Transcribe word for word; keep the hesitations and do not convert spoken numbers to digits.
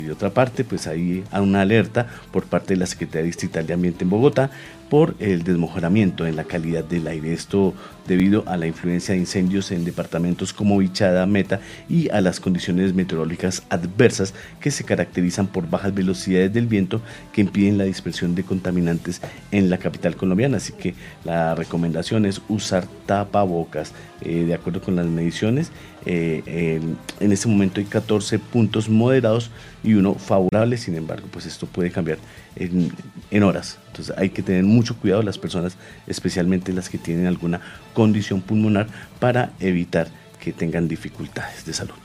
Y de otra parte, pues hay una alerta por parte de la Secretaría Distrital de Ambiente en Bogotá por el desmejoramiento en la calidad del aire. Esto debido a la influencia de incendios en departamentos como Vichada, Meta y a las condiciones meteorológicas adversas que se caracterizan por bajas velocidades del viento que impiden la dispersión de contaminantes en la capital colombiana. Así que la recomendación es usar tapabocas. Eh, de acuerdo con las mediciones, eh, eh, en este momento hay catorce puntos moderados y uno favorable. Sin embargo, pues esto puede cambiar en, en horas. Entonces hay que tener mucho cuidado las personas, especialmente las que tienen alguna condición pulmonar, para evitar que tengan dificultades de salud.